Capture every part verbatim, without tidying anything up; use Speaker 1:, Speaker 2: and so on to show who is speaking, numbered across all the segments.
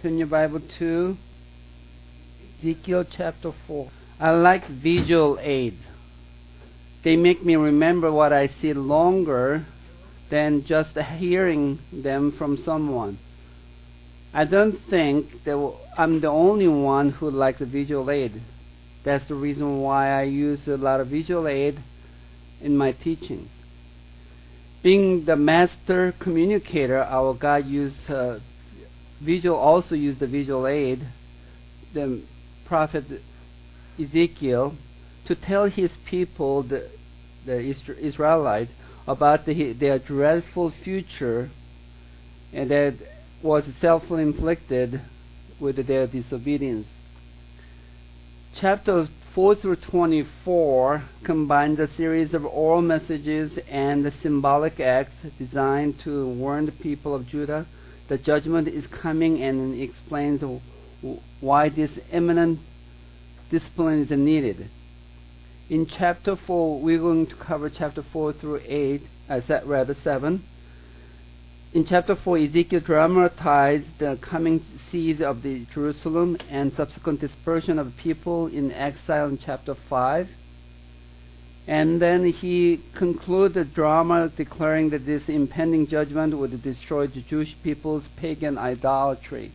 Speaker 1: Turn your Bible to Ezekiel chapter four. I like visual aids. They make me remember what I see longer than just hearing them from someone. I don't think that I'm the only one who likes the visual aid. That's the reason why I use a lot of visual aid in my teaching. Being the master communicator, our God used uh, visual, also used the visual aid, the prophet Ezekiel, to tell his people, the, the Israelites, about the, their dreadful future, and that was self-inflicted with their disobedience. Chapter four through twenty-four combines a series of oral messages and symbolic acts designed to warn the people of Judah the judgment is coming, and explains why this imminent discipline is needed. In chapter four, we're going to cover chapter four through eight, uh, rather seven. In chapter four, Ezekiel dramatized the coming siege of the Jerusalem and subsequent dispersion of people in exile in chapter five. And then he concluded the drama declaring that this impending judgment would destroy the Jewish people's pagan idolatry.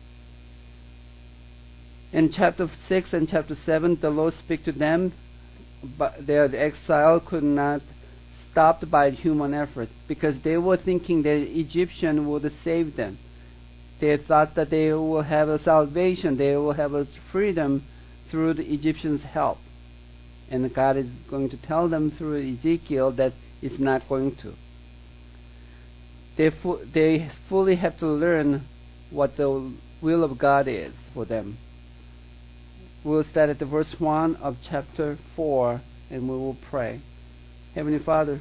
Speaker 1: In chapter six and chapter seven, the Lord speaks to them, but their exile could not stopped by human effort, because they were thinking that Egyptian would save them. They thought that they will have a salvation, they will have a freedom through the Egyptians' help. And God is going to tell them through Ezekiel that it's not going to. They, fu- they fully have to learn what the will of God is for them. We'll start at the verse one of chapter four, and we will pray. Heavenly Father,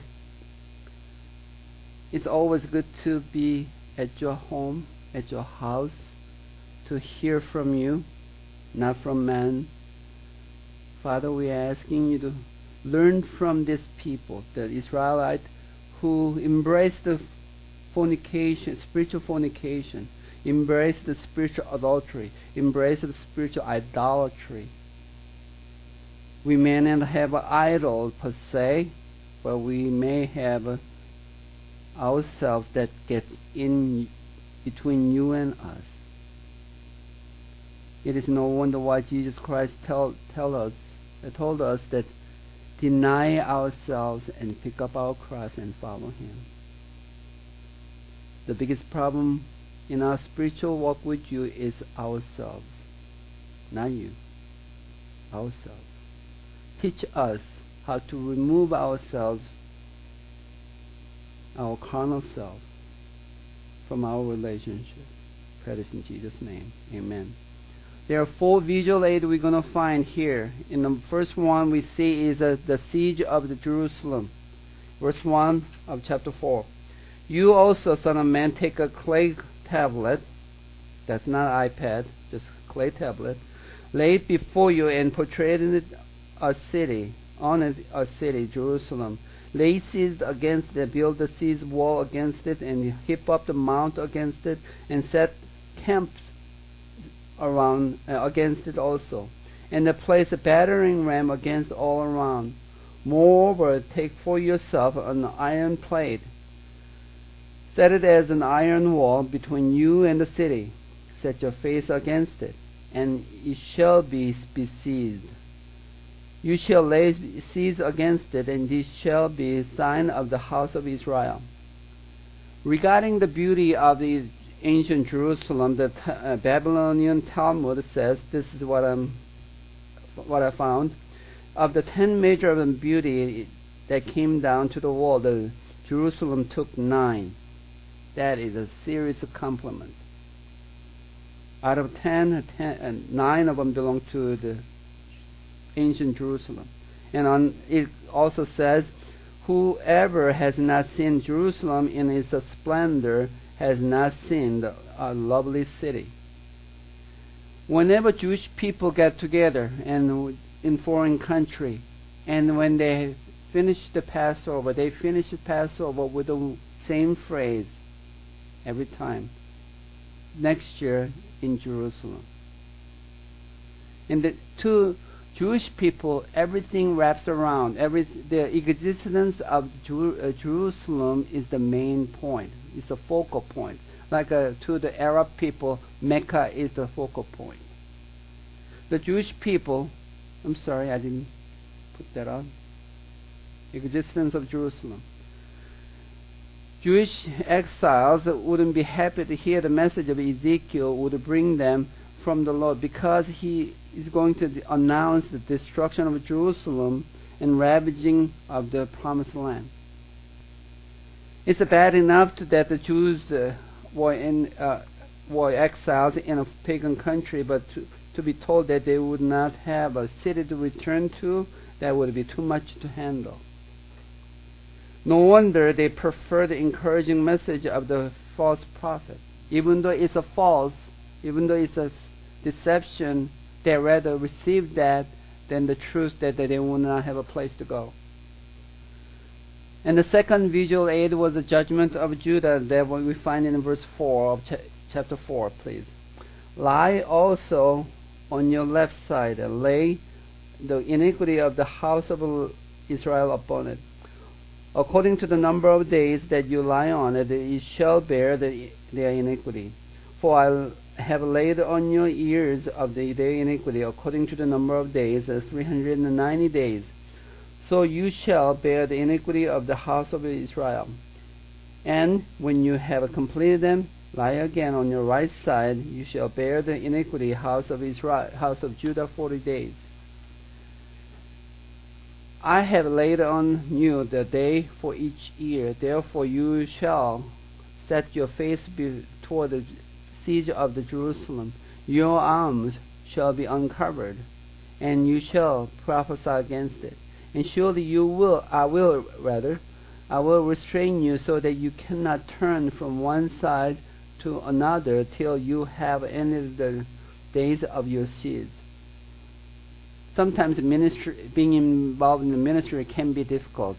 Speaker 1: it's always good to be at your home, at your house, to hear from you, not from man. Father, we are asking you to learn from these people, the Israelites, who embraced the fornication, spiritual fornication, embraced the spiritual adultery, embraced the spiritual idolatry. We may not have an idol per se, but we may have ourselves that get in between you and us. It is no wonder why Jesus Christ tell, tell us, uh, told us that deny ourselves and pick up our cross and follow Him. The biggest problem in our spiritual walk with you is ourselves, not you, ourselves. Teach us how to remove ourselves, our carnal self, from our relationship. Pray this in Jesus' name. Amen. There are four visual aids we're going to find here. In the first one we see is uh, the siege of the Jerusalem. Verse one of chapter four. You also, son of man, take a clay tablet, that's not iPad, just clay tablet, lay it before you and portray it a city, on a, a city, Jerusalem. Lay siege against it, build a siege wall against it, and heap up the mount against it, and set camps around uh, against it also, and place a battering ram against all around. Moreover, take for yourself an iron plate, set it as an iron wall between you and the city. Set your face against it, and it shall be besieged. You shall lay siege against it, and this shall be a sign of the house of Israel. Regarding the beauty of the ancient Jerusalem, the t- uh, Babylonian Talmud says, this is what I'm, what I found, of the ten major of beauty that came down to the wall, the Jerusalem took nine. That is a serious compliment. Out of ten, ten uh, nine of them belong to the ancient Jerusalem. And on, it also says, whoever has not seen Jerusalem in its splendor has not seen a lovely city. Whenever Jewish people get together and in foreign country, and when they finish the Passover, they finish the Passover with the same phrase every time. next year in Jerusalem. And the two Jewish people, everything wraps around. Every the existence of Jer- uh, Jerusalem is the main point. It's a focal point. Like uh, to the Arab people, Mecca is the focal point. The Jewish people, I'm sorry, I didn't put that on. Existence of Jerusalem. Jewish exiles wouldn't be happy to hear the message of Ezekiel would bring them from the Lord, because he is going to announce the destruction of Jerusalem and ravaging of the promised land. It's bad enough to, that the Jews uh, were in uh, were exiled in a pagan country, but to, to be told that they would not have a city to return to, that would be too much to handle. No wonder they prefer the encouraging message of the false prophet. Even though it's a false, even though it's a deception, they rather receive that than the truth that, that they will not have a place to go. And the second visual aid was the judgment of Judah that we find in verse four of ch- chapter four, please. Lie also on your left side and lay the iniquity of the house of Israel upon it. According to the number of days that you lie on it, you shall bear the, their iniquity. For I have laid on your ears of the, their iniquity, according to the number of days, as three hundred ninety days. So you shall bear the iniquity of the house of Israel. And when you have completed them, lie again on your right side. You shall bear the iniquity house of Israel, house of Judah, forty days. I have laid on you the day for each year. Therefore you shall set your face be toward the siege of the Jerusalem. Your arms shall be uncovered, and you shall prophesy against it. And surely you will, I will rather, I will restrain you so that you cannot turn from one side to another till you have ended the days of your siege. Sometimes ministry, being involved in the ministry can be difficult.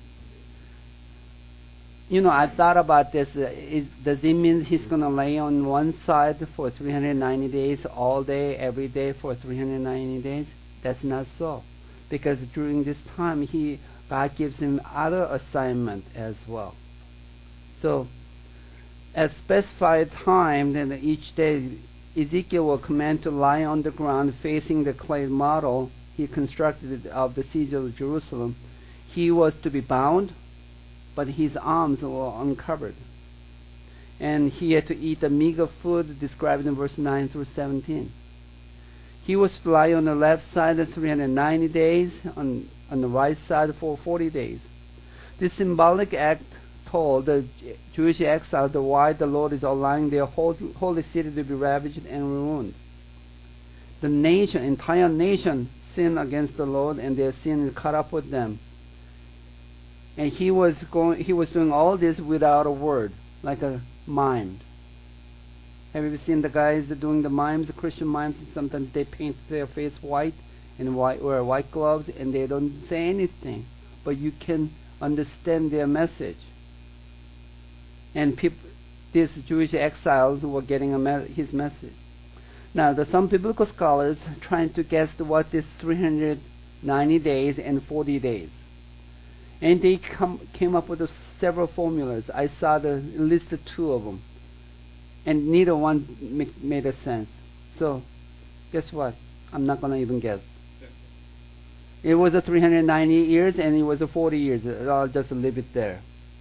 Speaker 1: You know, I thought about this. Uh, is, does it mean he's going to lay on one side for three hundred ninety days, all day, every day for three hundred ninety days? That's not so. Because during this time, he God gives him other assignment as well. So, at specified time, then each day, Ezekiel will command to lie on the ground facing the clay model he constructed of the siege of Jerusalem. He was to be bound, but his arms were uncovered. And he had to eat the meager food described in verse nine through seventeen. He was to lie on the left side for three hundred ninety days, on, on the right side for forty days. This symbolic act told the Jewish exiles why the Lord is allowing their holy city to be ravaged and ruined. The nation, entire nation, sinned against the Lord, and their sin caught up with them. And he was going, he was doing all this without a word, like a mime. Have you ever seen the guys doing the mimes, the Christian mimes? Sometimes they paint their face white and white, wear white gloves, and they don't say anything, but you can understand their message. And people, these Jewish exiles were getting a me- his message. Now, there's some biblical scholars trying to guess what this three hundred ninety days and forty days. And they come, came up with several formulas. I saw the listed two of them. And neither one make, made a sense. So, guess what? I'm not going to even guess. It was a three hundred ninety years and it was a forty years. I'll just leave it there.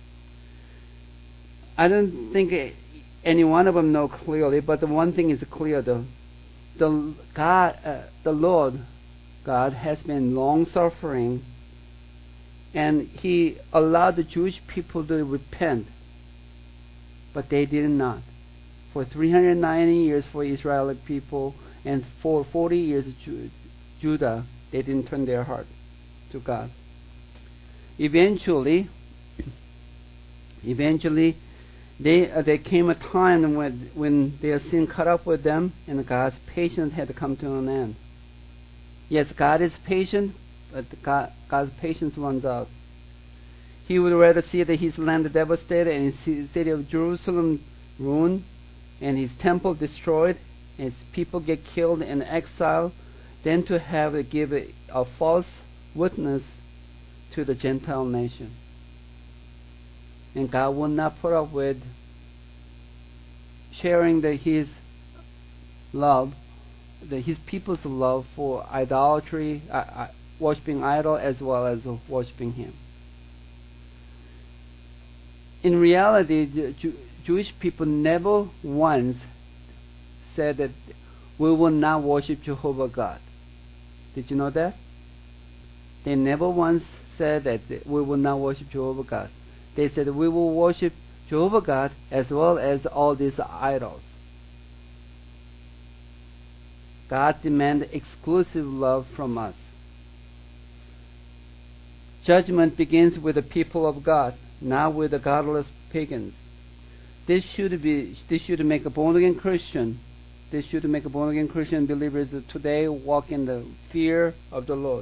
Speaker 1: I don't think any one of them know clearly, but the one thing is clear: the the God, uh, the Lord, God has been long suffering, and He allowed the Jewish people to repent, but they did not. For three hundred ninety years for Israeli people, and for forty years Ju- Judah, they didn't turn their heart to God. Eventually, eventually. They, uh, there came a time when, when their sin caught up with them, and God's patience had to come to an end. Yes, God is patient, but God, God's patience runs out. He would rather see that his land devastated and his city of Jerusalem ruined and his temple destroyed, and his people get killed in exile, than to have to give a, a false witness to the Gentile nation. And God will not put up with sharing the, His love, the, His people's love for idolatry, uh, uh, worshiping idol as well as worshiping Him. In reality, the Jew, Jewish people never once said that we will not worship Jehovah God. Did you know that? They never once said that we will not worship Jehovah God. They said we will worship Jehovah God as well as all these idols. God demands exclusive love from us. Judgment begins with the people of God, not with the godless pagans. This should be. This should make a born-again Christian. This should make a born-again Christian believers today walk in the fear of the Lord.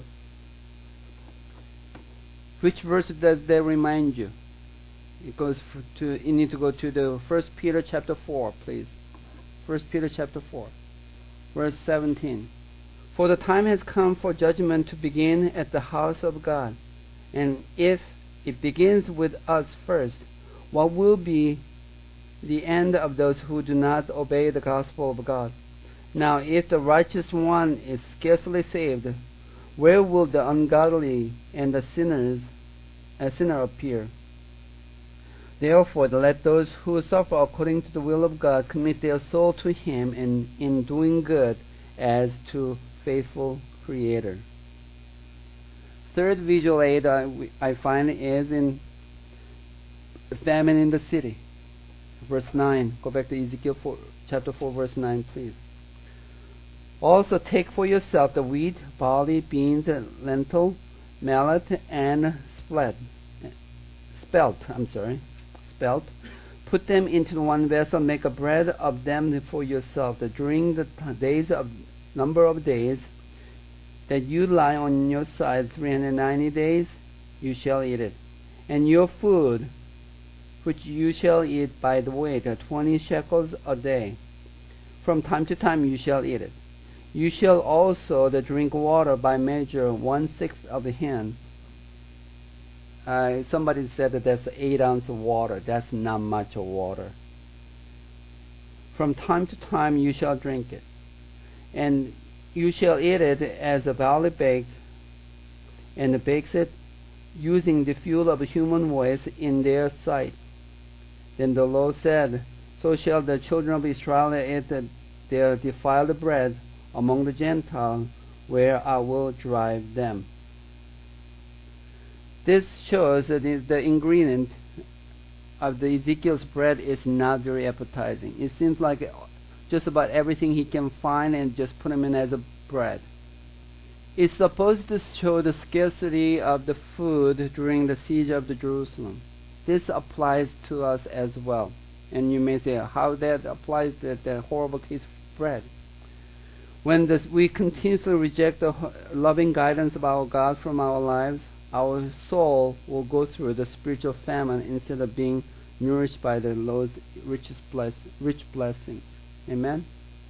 Speaker 1: Which verse does that remind you? It goes to. You need to go to the First Peter chapter four, please. First Peter chapter four, verse seventeen. For the time has come for judgment to begin at the house of God, and if it begins with us first, what will be the end of those who do not obey the gospel of God? Now, if the righteous one is scarcely saved, where will the ungodly and the sinners, a sinner appear? Therefore, let those who suffer according to the will of God commit their soul to Him, and in doing good as to faithful Creator. Third visual aid I, I find is in famine in the city. Verse nine. Go back to Ezekiel four, chapter four, verse nine, please. Also take for yourself the wheat, barley, beans, lentil, millet, and spelt. Spelt, I'm sorry. Spelt. Put them into one vessel, make a bread of them for yourself. That during the days of number of days that you lie on your side, three hundred ninety days, you shall eat it. And your food, which you shall eat by the weight, twenty shekels a day. From time to time you shall eat it. You shall also the drink water by measure, one-sixth of a hin. Uh, somebody said that that's eight ounces of water. That's not much of water. From time to time you shall drink it. And you shall eat it as a barley bake, and bakes it using the fuel of a human voice in their sight. Then the Lord said, so shall the children of Israel eat their defiled bread among the Gentiles, where I will drive them. This shows that the ingredient of the Ezekiel's bread is not very appetizing. It seems like just about everything he can find and just put them in as a bread. It's supposed to show the scarcity of the food during the siege of the Jerusalem. This applies to us as well. And you may say, how that applies to the horrible case of bread? When this, we continuously reject the loving guidance of our God from our lives, our soul will go through the spiritual famine instead of being nourished by the Lord's richest bless, rich blessings. Amen?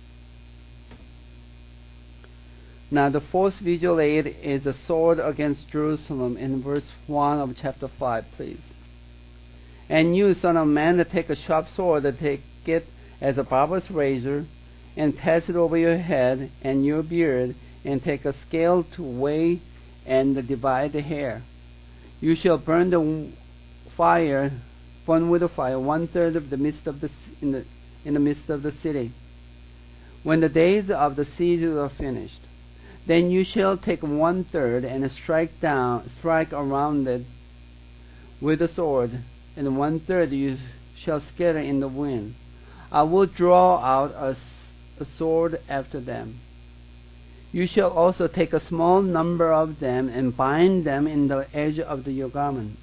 Speaker 1: Now the fourth visual aid is a sword against Jerusalem in verse one of chapter five, please. And you, son of man, to take a sharp sword, to take it as a barber's razor, and pass it over your head and your beard, and take a scale to weigh and divide the hair. You shall burn the fire, burn with the fire, one third of the midst of the in the in the midst of the city. When the days of the siege are finished, then you shall take one third and strike down, strike around it with the sword, and one third you shall scatter in the wind. I will draw out a, a sword after them. You shall also take a small number of them and bind them in the edge of the, your garment.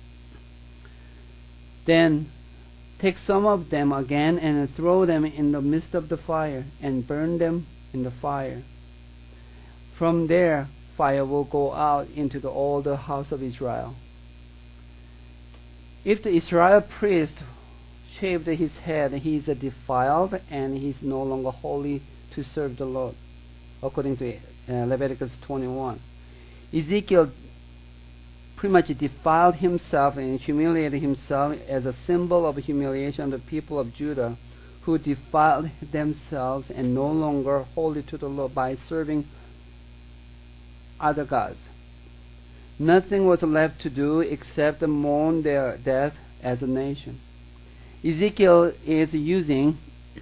Speaker 1: Then take some of them again and throw them in the midst of the fire and burn them in the fire. From there, fire will go out into the, all the house of Israel. If the Israel priest shaved his head, he is defiled and he is no longer holy to serve the Lord, according to uh, Leviticus twenty-one. Ezekiel pretty much defiled himself and humiliated himself as a symbol of humiliation of the people of Judah, who defiled themselves and no longer holy to the Lord by serving other gods. Nothing was left to do except mourn their death as a nation. Ezekiel is using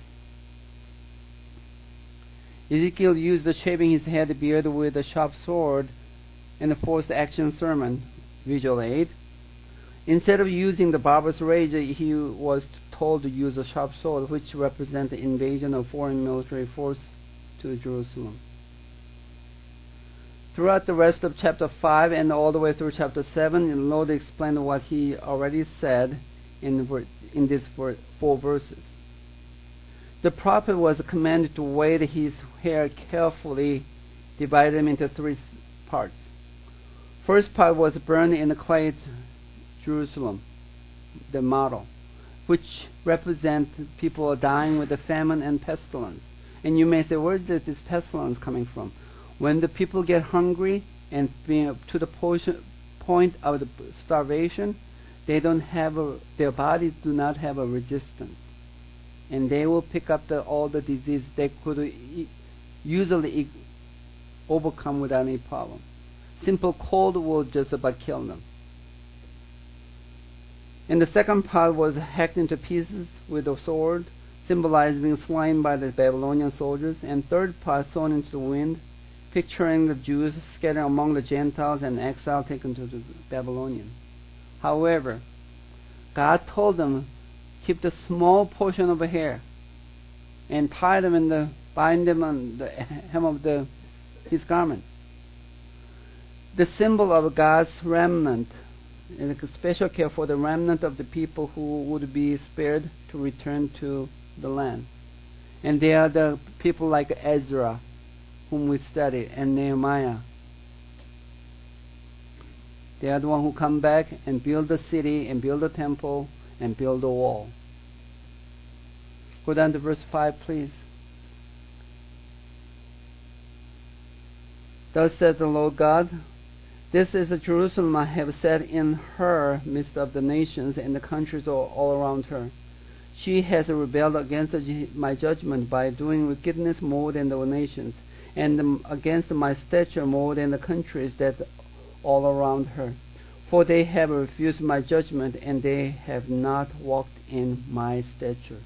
Speaker 1: Ezekiel used the shaving his head beard with a sharp sword in the fourth action sermon, visual aid. Instead of using the barbarous rage, he was told to use a sharp sword, which represents the invasion of foreign military force to Jerusalem. Throughout the rest of chapter five and all the way through chapter seven, the Lord explained what he already said in, in these four verses. The prophet was commanded to weigh his hair carefully, divide them into three parts. First part was burned in the clay Jerusalem, the model, which represents people dying with the famine and pestilence. And you may say, where is this pestilence coming from? When the people get hungry and being to the point of the starvation, they don't have a, their bodies do not have a resistance, and they will pick up the, all the disease they could e- usually e- overcome without any problem. Simple cold will just about kill them. And the second part was hacked into pieces with a sword, symbolizing being slain by the Babylonian soldiers. And third part thrown into the wind, picturing the Jews scattered among the Gentiles and exile taken to the Babylonians. However, God told them, keep the small portion of a hair and tie them in the, bind them on the hem of the, his garment. The symbol of God's remnant, and a special care for the remnant of the people who would be spared to return to the land. And they are the people like Ezra, whom we studied, and Nehemiah. They are the one who come back and build the city and build the temple and build the wall. Go down to verse five, please. Thus says the Lord God, this is the Jerusalem I have set in her midst of the nations and the countries all, all around her. She has rebelled against my judgment by doing wickedness more than the nations, and against my stature more than the countries that all around her. For they have refused my judgment, and they have not walked in my stature.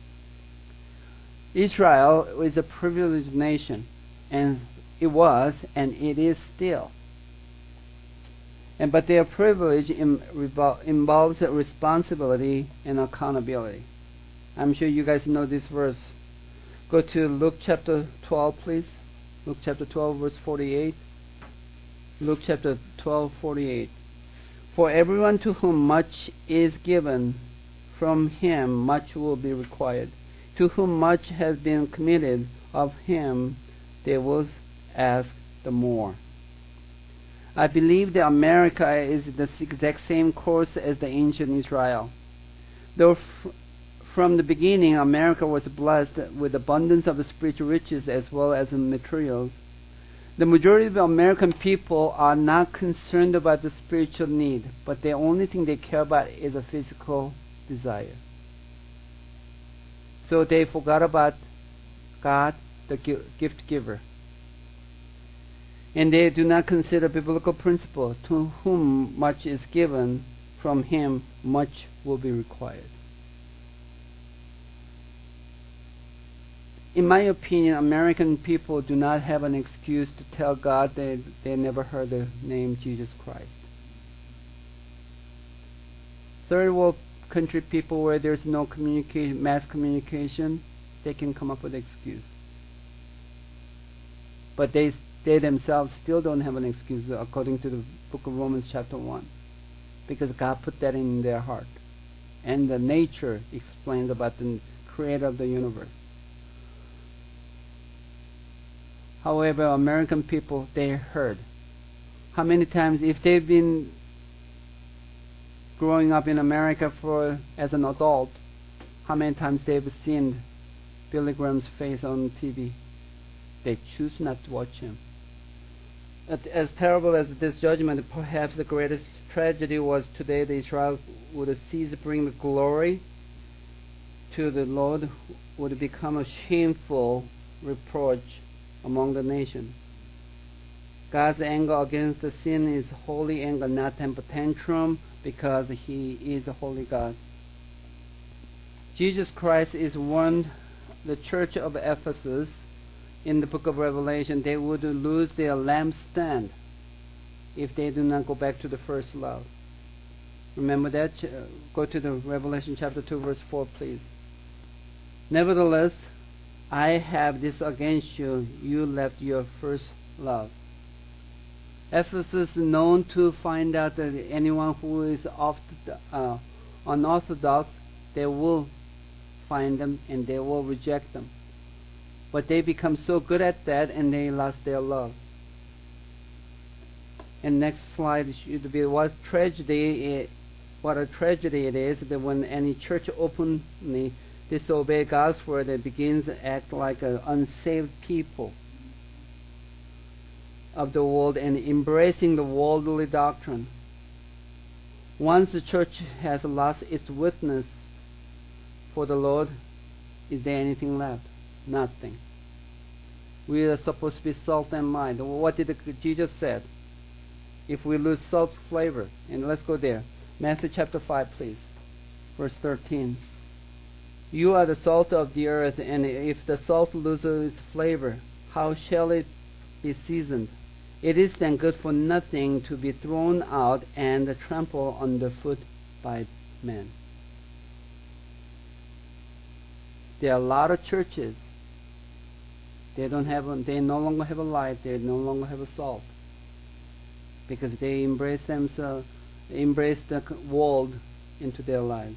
Speaker 1: Israel is a privileged nation, and it was, and it is still. And but their privilege im- revol- involves responsibility and accountability. I'm sure you guys know this verse. Go to Luke chapter twelve, please. Luke chapter twelve, verse forty-eight. Luke chapter twelve, forty-eight. For everyone to whom much is given, from him much will be required. To whom much has been committed, of him they will ask the more. I believe that America is the exact same course as the ancient Israel. Though f- from the beginning America was blessed with abundance of spiritual riches as well as materials, the majority of American people are not concerned about the spiritual need, but the only thing they care about is a physical desire. So they forgot about God, the gift giver. And they do not consider biblical principle. To whom much is given, from him much will be required. In my opinion, American people do not have an excuse to tell God that they never heard the name Jesus Christ. Third world country people where there's no communication, mass communication, they can come up with an excuse. But they they themselves still don't have an excuse according to the book of Romans chapter one, because God put that in their heart. And the nature explains about the creator of the universe. However, American people, they heard. How many times, if they've been growing up in America for as an adult, how many times they've seen Billy Graham's face on T V. They choose not to watch him. As terrible as this judgment, perhaps the greatest tragedy was today that Israel would cease to bring the glory to the Lord, would become a shameful reproach among the nation. God's anger against the sin is holy anger, not temper tantrum, because He is a holy God. Jesus Christ is warned the church of Ephesus in the book of Revelation they would lose their lampstand if they do not go back to the first love. Remember that? Go to the Revelation chapter two verse four, please. Nevertheless, I have this against you, you left your first love. Ephesus is known to find out that anyone who is off, uh, unorthodox, they will find them and they will reject them. But they become so good at that and they lost their love. And next slide should be what tragedy it, what a tragedy it is that when any church openly disobey God's word, it begins to act like an unsaved people of the world and embracing the worldly doctrine. Once the church has lost its witness for the Lord, is there anything left? Nothing. We are supposed to be salt and light. What did Jesus said? If we lose salt flavor, and let's go there. Matthew chapter five, please, verse thirteen. You are the salt of the earth, and if the salt loses its flavor, how shall it be seasoned? It is then good for nothing to be thrown out and trampled underfoot by men. There are a lot of churches. They don't have. A, they no longer have a light. They no longer have a salt because they embrace themselves, embrace the world into their lives,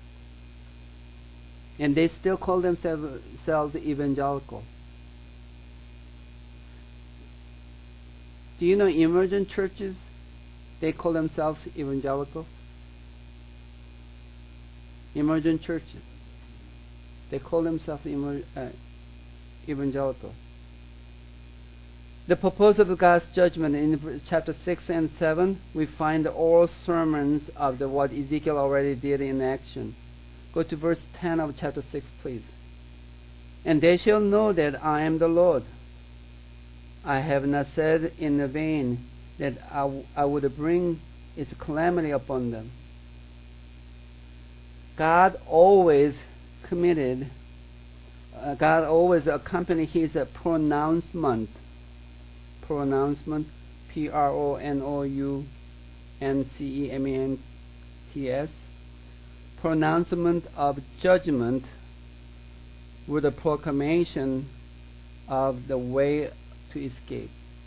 Speaker 1: and they still call themselves evangelical. Do you know emergent churches? They call themselves evangelical. Emergent churches. They call themselves emer- uh, evangelical. The purpose of God's judgment in chapter six and seven, we find the oral sermons of the what Ezekiel already did in action. Go to verse ten of chapter six, please. And they shall know that I am the Lord. I have not said in vain that I, w- I would bring its calamity upon them. God always committed, uh, God always accompanied His uh, pronouncement, pronouncement, P R O N O U N C E M E N T S, pronouncement of judgment with a proclamation of the way to escape.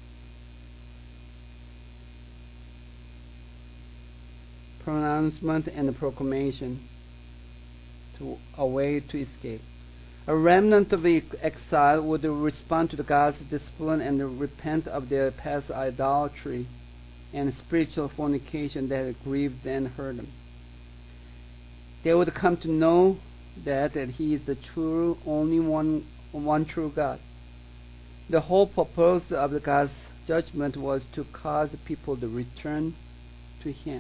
Speaker 1: Pronouncement and proclamation to a way to escape. A remnant of the exile would respond to God's discipline and repent of their past idolatry and spiritual fornication that had grieved and hurt them. They would come to know that, that He is the true, only one, one true God. The whole purpose of the God's judgment was to cause people to return to Him.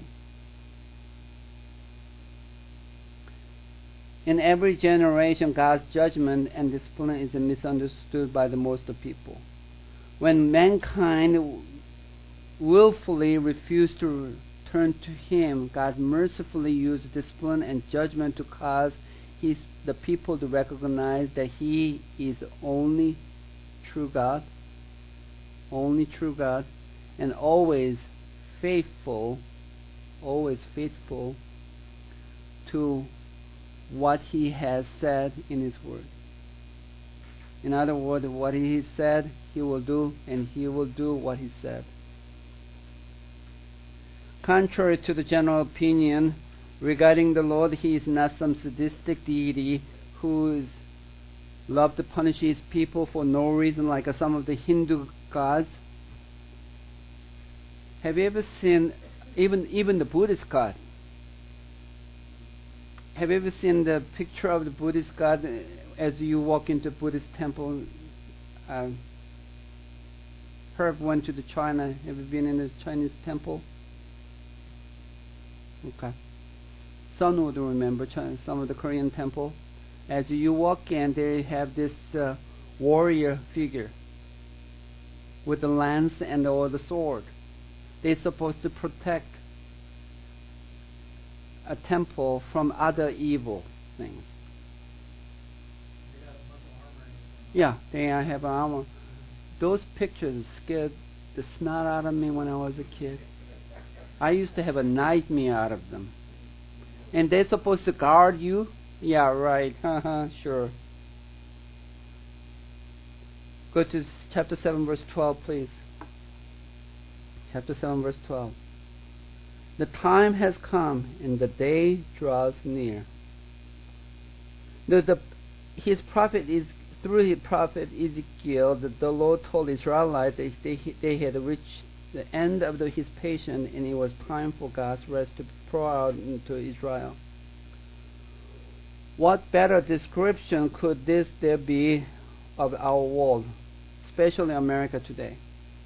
Speaker 1: In every generation, God's judgment and discipline is misunderstood by the most of people. When mankind willfully refused to turn to Him, God mercifully used discipline and judgment to cause his, the people to recognize that He is only true God, only true God, and always faithful, always faithful to what He has said in His Word. In other words, what He said, He will do, and He will do what He said. Contrary to the general opinion regarding the Lord, He is not some sadistic deity who is loved to punish His people for no reason like some of the Hindu gods. Have you ever seen even even the Buddhist God? have you ever seen the picture of the Buddhist god uh, as you walk into Buddhist temple? Uh, Herb went to the China. Have you been in the Chinese temple? Okay. Some would remember China, some of the Korean temple. As you walk in, they have this uh, warrior figure with the lance and or the sword. They're supposed to protect a temple from other evil things. Yeah, they have armor. Those pictures scared the snot out of me when I was a kid. I used to have a nightmare out of them. And they're supposed to guard you? Yeah, right. Haha, sure. Go to chapter seven, verse twelve, please. Chapter seven, verse twelve. The time has come, and the day draws near. The, the, his prophet is through his prophet Ezekiel, that the Lord told Israelites that they, they had reached the end of the, his patience, and it was time for God's rest to pour out into Israel. What better description could this there be of our world, especially America today?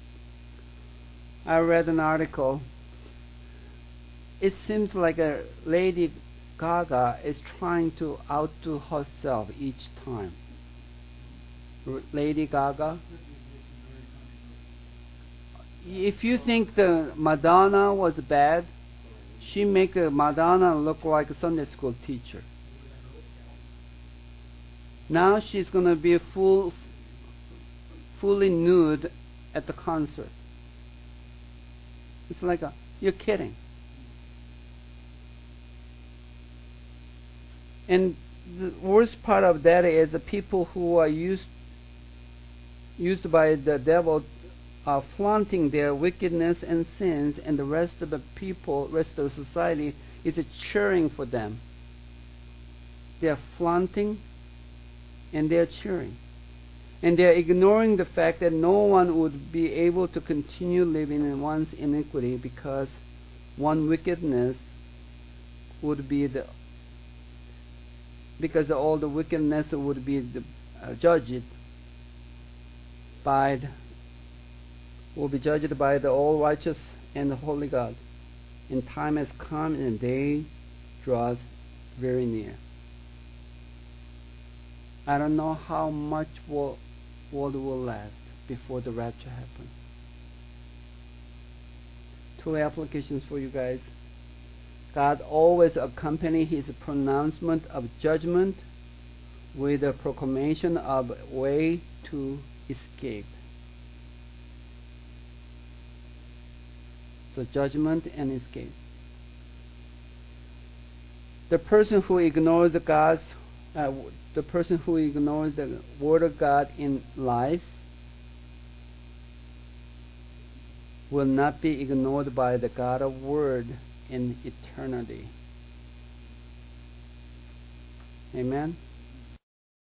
Speaker 1: I read an article. It seems like a Lady Gaga is trying to outdo herself each time. R- Lady Gaga. If you think the Madonna was bad, she make a Madonna look like a Sunday school teacher. Now she's going to be full, fully nude at the concert. It's like a, you're kidding. And the worst part of that is the people who are used used by the devil are flaunting their wickedness and sins, and the rest of the people, rest of the society is cheering for them. They are flaunting and they are cheering. And they are ignoring the fact that no one would be able to continue living in one's iniquity, because one wickedness would be the because all the wickedness would be the, uh, judged by the, will be judged by the all righteous and the holy God. And time has come, and day draws very near. I don't know how much world world will last before the rapture happens. Two applications for you guys. God always accompanies his pronouncement of judgment with a proclamation of way to escape. So judgment and escape. The person who ignores God's, uh, the person who ignores the word of God in life will not be ignored by the God of word in eternity. Amen.